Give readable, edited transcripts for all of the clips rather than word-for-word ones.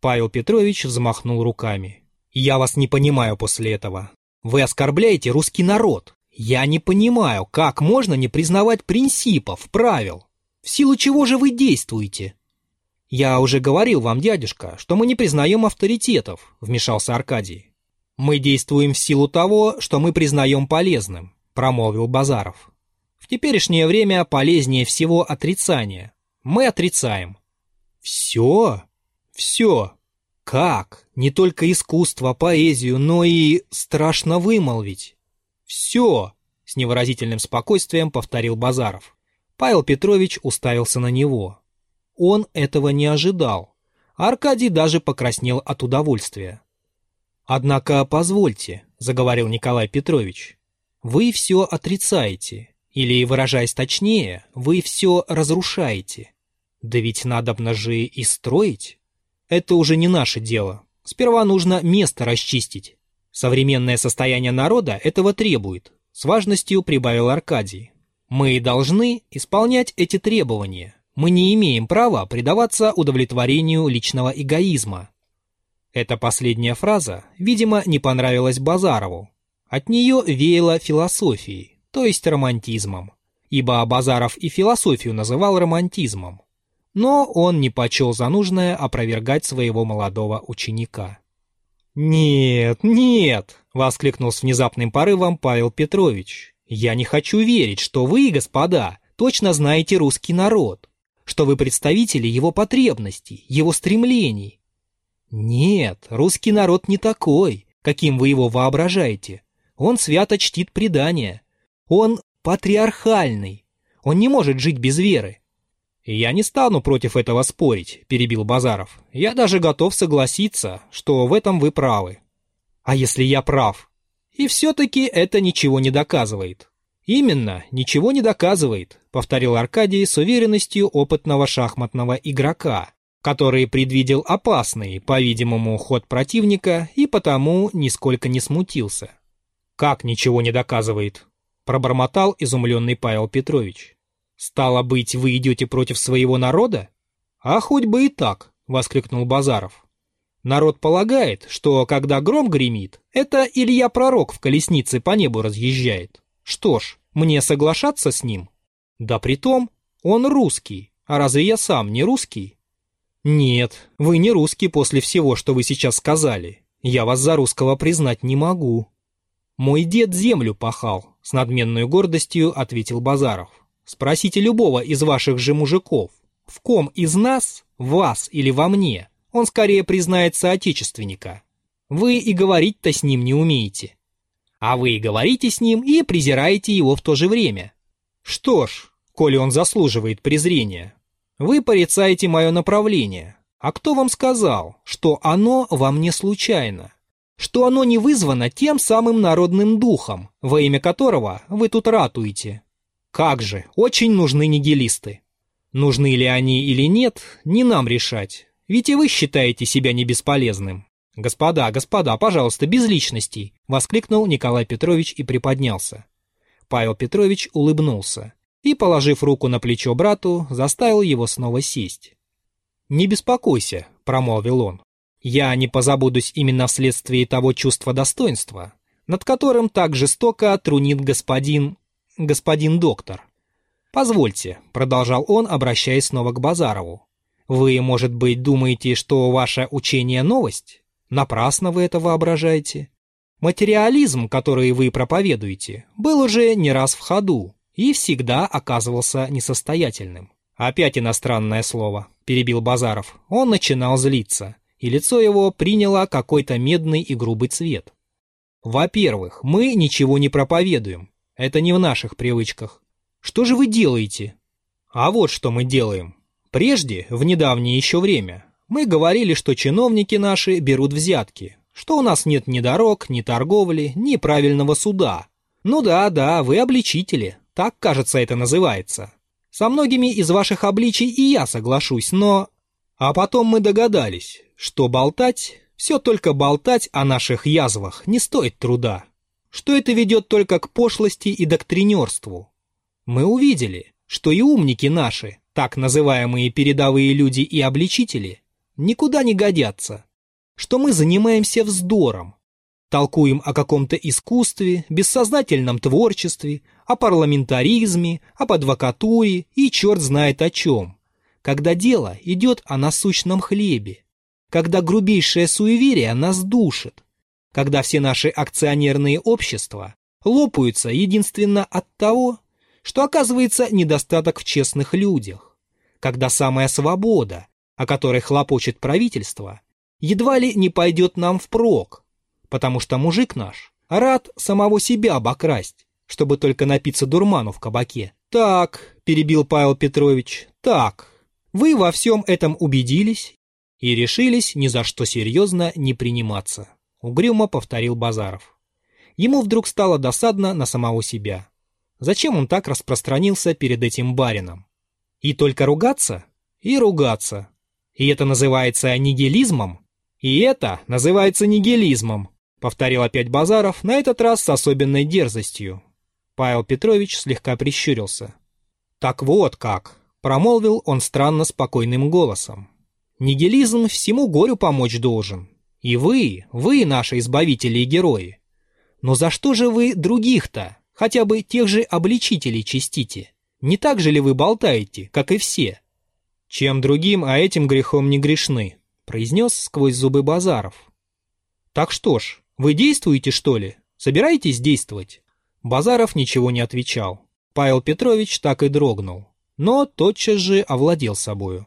Павел Петрович взмахнул руками. «Я вас не понимаю после этого. Вы оскорбляете русский народ. Я не понимаю, как можно не признавать принципов, правил. В силу чего же вы действуете?» «Я уже говорил вам, дядюшка, что мы не признаем авторитетов», — вмешался Аркадий. «Мы действуем в силу того, что мы признаем полезным», — промолвил Базаров. «В теперешнее время полезнее всего отрицание. Мы отрицаем». «Все? Все? Как? Не только искусство, поэзию, но и страшно вымолвить». «Все», — с невыразительным спокойствием повторил Базаров. Павел Петрович уставился на него. Он этого не ожидал. Аркадий даже покраснел от удовольствия. «Однако, позвольте», — заговорил Николай Петрович, — «вы все отрицаете, или, выражаясь точнее, вы все разрушаете. Да ведь надобно же и строить. Это уже не наше дело. Сперва нужно место расчистить. Современное состояние народа этого требует», — с важностью прибавил Аркадий. «Мы должны исполнять эти требования. Мы не имеем права предаваться удовлетворению личного эгоизма». Эта последняя фраза, видимо, не понравилась Базарову. От нее веяло философией, то есть романтизмом, ибо Базаров и философию называл романтизмом. Но он не почел за нужное опровергать своего молодого ученика. «Нет, нет!» — воскликнул с внезапным порывом Павел Петрович. «Я не хочу верить, что вы, господа, точно знаете русский народ, что вы представители его потребностей, его стремлений. Нет, русский народ не такой, каким вы его воображаете. Он свято чтит предания. Он патриархальный. Он не может жить без веры». «Я не стану против этого спорить», — перебил Базаров. «Я даже готов согласиться, что в этом вы правы». «А если я прав?» «И все-таки это ничего не доказывает». «Именно, ничего не доказывает», — повторил Аркадий с уверенностью опытного шахматного игрока, который предвидел опасный, по-видимому, ход противника и потому нисколько не смутился. «Как ничего не доказывает?» — пробормотал изумленный Павел Петрович. «Стало быть, вы идете против своего народа?» «А хоть бы и так», — воскликнул Базаров. «Народ полагает, что когда гром гремит, это Илья Пророк в колеснице по небу разъезжает. Что ж, мне соглашаться с ним? Да притом, он русский, а разве я сам не русский?» «Нет, вы не русский после всего, что вы сейчас сказали. Я вас за русского признать не могу». «Мой дед землю пахал», — с надменной гордостью ответил Базаров. «Спросите любого из ваших же мужиков, в ком из нас, вас или во мне, он скорее признает соотечественника. Вы и говорить-то с ним не умеете. А вы и говорите с ним, и презираете его в то же время. Что ж, коли он заслуживает презрения, вы порицаете мое направление. А кто вам сказал, что оно во мне случайно? Что оно не вызвано тем самым народным духом, во имя которого вы тут ратуете? Как же, очень нужны нигилисты. Нужны ли они или нет, не нам решать, ведь и вы считаете себя не бесполезным». «Господа, господа, пожалуйста, без личностей!» — воскликнул Николай Петрович и приподнялся. Павел Петрович улыбнулся и, положив руку на плечо брату, заставил его снова сесть. «Не беспокойся», — промолвил он. «Я не позабудусь именно вследствие того чувства достоинства, над которым так жестоко трунит господин доктор. Позвольте», — продолжал он, обращаясь снова к Базарову. «Вы, может быть, думаете, что ваше учение — новость? Напрасно вы это воображаете. Материализм, который вы проповедуете, был уже не раз в ходу и всегда оказывался несостоятельным». «Опять иностранное слово», — перебил Базаров. Он начинал злиться, и лицо его приняло какой-то медный и грубый цвет. «Во-первых, мы ничего не проповедуем. Это не в наших привычках. Что же вы делаете?» «А вот что мы делаем. Прежде, в недавнее еще время, мы говорили, что чиновники наши берут взятки, что у нас нет ни дорог, ни торговли, ни правильного суда. Ну да, вы обличители, так, кажется, это называется. Со многими из ваших обличий и я соглашусь, но...» А потом мы догадались, что болтать, все только болтать о наших язвах не стоит труда, что это ведет только к пошлости и доктринерству. Мы увидели, что и умники наши, так называемые передовые люди и обличители, никуда не годятся, что мы занимаемся вздором, толкуем о каком-то искусстве, бессознательном творчестве, о парламентаризме, об адвокатуре и черт знает о чем, когда дело идет о насущном хлебе, когда грубейшее суеверие нас душит, когда все наши акционерные общества лопаются единственно от того, что оказывается недостаток в честных людях, когда самая свобода, о которой хлопочет правительство, едва ли не пойдет нам впрок, потому что мужик наш рад самого себя обокрасть, чтобы только напиться дурману в кабаке. «Так», — перебил Павел Петрович, — «так, вы во всем этом убедились и решились ни за что серьезно не приниматься», — угрюмо повторил Базаров. Ему вдруг стало досадно на самого себя. Зачем он так распространился перед этим барином? И только ругаться? И ругаться. И это называется нигилизмом? И это называется нигилизмом, повторил опять Базаров, на этот раз с особенной дерзостью. Павел Петрович слегка прищурился. «Так вот как», — промолвил он странно спокойным голосом. «Нигилизм всему горю помочь должен. И вы наши избавители и герои. Но за что же вы других-то, хотя бы тех же обличителей честите? Не так же ли вы болтаете, как и все?» «Чем другим, а этим грехом не грешны», — произнес сквозь зубы Базаров. «Так что ж, вы действуете, что ли? Собираетесь действовать?» Базаров ничего не отвечал. Павел Петрович так и дрогнул, но тотчас же овладел собою.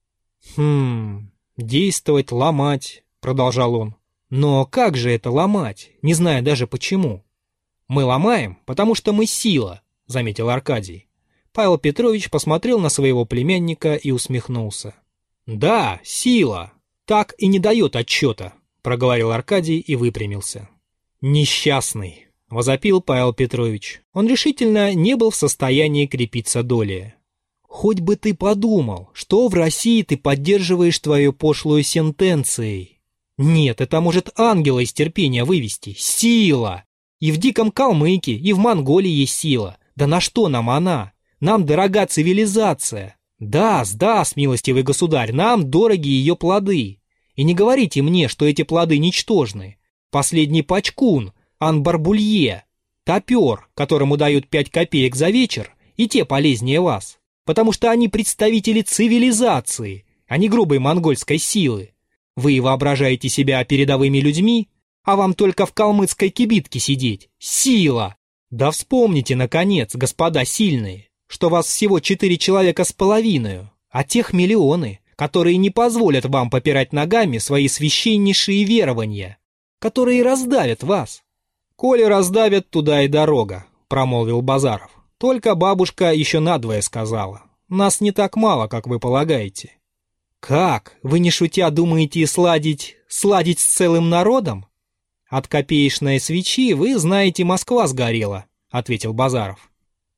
«Действовать, ломать», — продолжал он. «Но как же это ломать, не зная даже почему?» «Мы ломаем, потому что мы сила», — заметил Аркадий. Павел Петрович посмотрел на своего племянника и усмехнулся. «Да, сила. Так и не дает отчета», — проговорил Аркадий и выпрямился. «Несчастный», — возопил Павел Петрович. Он решительно не был в состоянии крепиться долее. «Хоть бы ты подумал, что в России ты поддерживаешь твою пошлую сентенцией. Нет, это может ангела из терпения вывести. Сила! И в диком Калмыке, и в Монголии есть сила. Да на что нам она? Нам дорога цивилизация. Даст, милостивый государь, нам дороги ее плоды. И не говорите мне, что эти плоды ничтожны. Последний пачкун, анбарбулье, топер, которому дают 5 копеек за вечер, и те полезнее вас. Потому что они представители цивилизации, а не грубой монгольской силы. Вы воображаете себя передовыми людьми, а вам только в калмыцкой кибитке сидеть. Сила! Да вспомните, наконец, господа сильные, что вас всего 4 человека с половиною, а тех миллионы, которые не позволят вам попирать ногами свои священнейшие верования, которые раздавят вас. «Коли раздавят, туда и дорога», — промолвил Базаров. «Только бабушка еще надвое сказала. Нас не так мало, как вы полагаете». «Как? Вы не шутя думаете сладить с целым народом?» «От копеечной свечи, вы знаете, Москва сгорела», — ответил Базаров.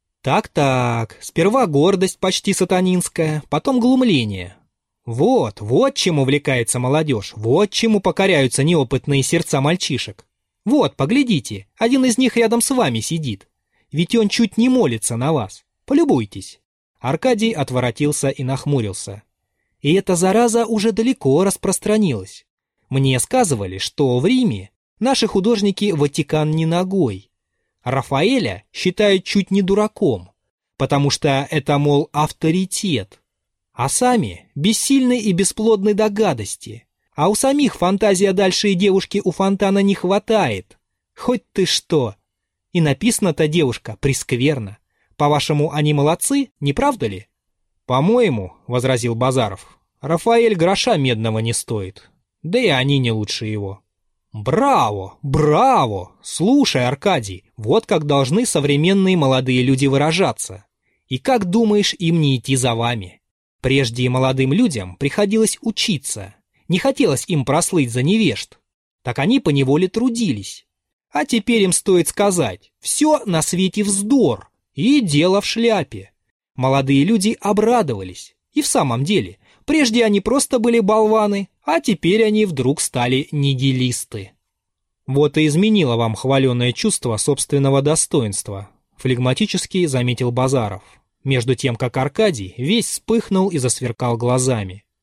«Так, сперва гордость почти сатанинская, потом глумление. Вот чем увлекается молодежь, вот чему покоряются неопытные сердца мальчишек. Вот, поглядите, один из них рядом с вами сидит. Ведь он чуть не молится на вас. Полюбуйтесь». Аркадий отворотился и нахмурился. И эта зараза уже далеко распространилась. Мне сказывали, что в Риме наши художники Ватикан не ногой. Рафаэля считают чуть не дураком, потому что это, мол, авторитет. А сами бессильны и бесплодны до гадости. А у самих фантазия дальше и девушки у фонтана не хватает. Хоть ты что. И написано-то, девушка, прескверно. По-вашему, они молодцы, не правда ли? «По-моему, — возразил Базаров, — Рафаэль гроша медного не стоит. Да и они не лучше его». «Браво! Слушай, Аркадий, вот как должны современные молодые люди выражаться. И как думаешь им не идти за вами? Прежде молодым людям приходилось учиться, не хотелось им прослыть за невежд. Так они поневоле трудились. А теперь им стоит сказать: все на свете вздор, и дело в шляпе. Молодые люди обрадовались. И в самом деле, прежде они просто были болваны, а теперь они вдруг стали нигилисты. Вот и изменило вам хваленое чувство собственного достоинства, флегматически заметил Базаров, между тем как Аркадий весь вспыхнул и засверкал глазами.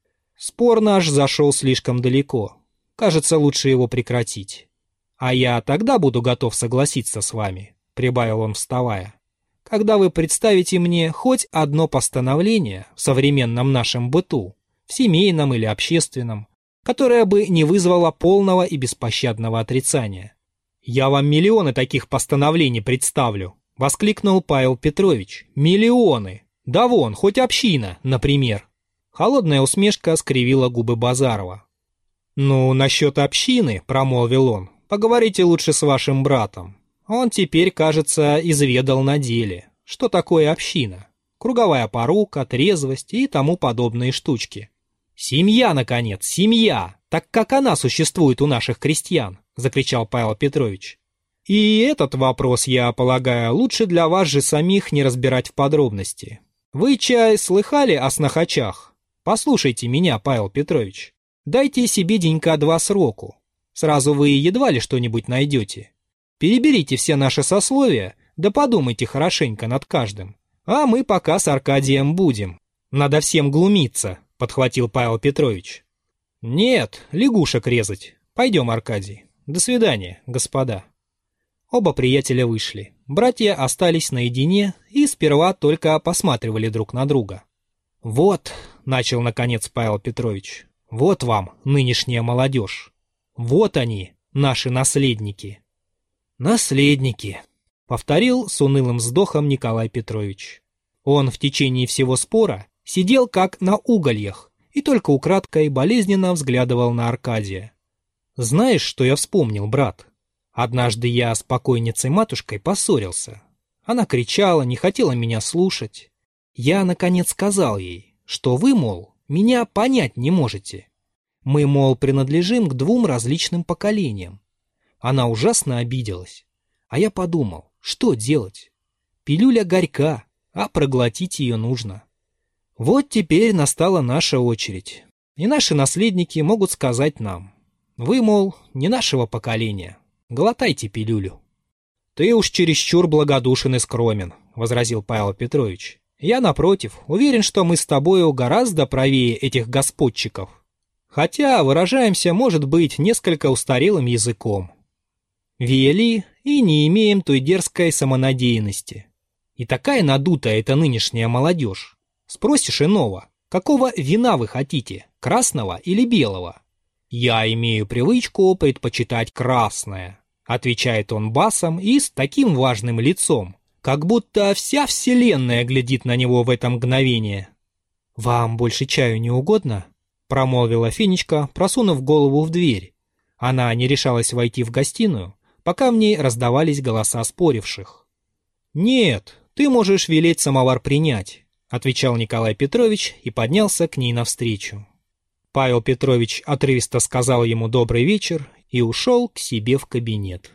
Спор наш зашел слишком далеко. Кажется, лучше его прекратить. А я тогда буду готов согласиться с вами, прибавил он, вставая, когда вы представите мне хоть одно постановление в современном нашем быту, в семейном или общественном, которое бы не вызвало полного и беспощадного отрицания. «Я вам миллионы таких постановлений представлю», — воскликнул Павел Петрович. «Миллионы! Да вон, хоть община, например». Холодная усмешка скривила губы Базарова. «Ну, насчет общины», — промолвил он, — «поговорите лучше с вашим братом. Он теперь, кажется, изведал на деле, что такое община. Круговая порука, трезвость и тому подобные штучки. «Семья, наконец, семья! Так как она существует у наших крестьян!» — закричал Павел Петрович. «И этот вопрос, я полагаю, лучше для вас же самих не разбирать в подробности. Вы, чай, слыхали о снохачах? Послушайте меня, Павел Петрович. Дайте себе денька 2 сроку. Сразу вы едва ли что-нибудь найдете. Переберите все наши сословия, да подумайте хорошенько над каждым. А мы пока с Аркадием будем. Надо всем глумиться», — подхватил Павел Петрович. «Нет, лягушек резать. Пойдем, Аркадий. До свидания, господа». Оба приятеля вышли. Братья остались наедине и сперва только посматривали друг на друга. «Вот», — начал наконец Павел Петрович, — «вот вам нынешняя молодежь. Вот они, наши наследники». «Наследники», — повторил с унылым вздохом Николай Петрович. Он в течение всего спора сидел как на угольях и только украдкой болезненно взглядывал на Аркадия. «Знаешь, что я вспомнил, брат? Однажды я с покойницей-матушкой поссорился. Она кричала, не хотела меня слушать. Я, наконец, сказал ей, что вы, мол, меня понять не можете. Мы, мол, принадлежим к 2 различным поколениям. Она ужасно обиделась. А я подумал, что делать? Пилюля горька, а проглотить ее нужно. Вот теперь настала наша очередь. И наши наследники могут сказать нам: вы, мол, не нашего поколения, глотайте пилюлю». «Ты уж чересчур благодушен и скромен», — возразил Павел Петрович. «Я, напротив, уверен, что мы с тобою гораздо правее этих господчиков. Хотя выражаемся, может быть, несколько устарелым языком. Вели и не имеем той дерзкой самонадеянности. И такая надутая эта нынешняя молодежь. Спросишь иного, какого вина вы хотите, красного или белого? Я имею привычку предпочитать красное», — отвечает он басом и с таким важным лицом, как будто вся вселенная глядит на него в это мгновение. «Вам больше чаю не угодно?» — промолвила Фенечка, просунув голову в дверь. Она не решалась войти в гостиную, пока в ней раздавались голоса споривших. «Нет, ты можешь велеть самовар принять», — отвечал Николай Петрович и поднялся к ней навстречу. Павел Петрович отрывисто сказал ему добрый вечер и ушел к себе в кабинет.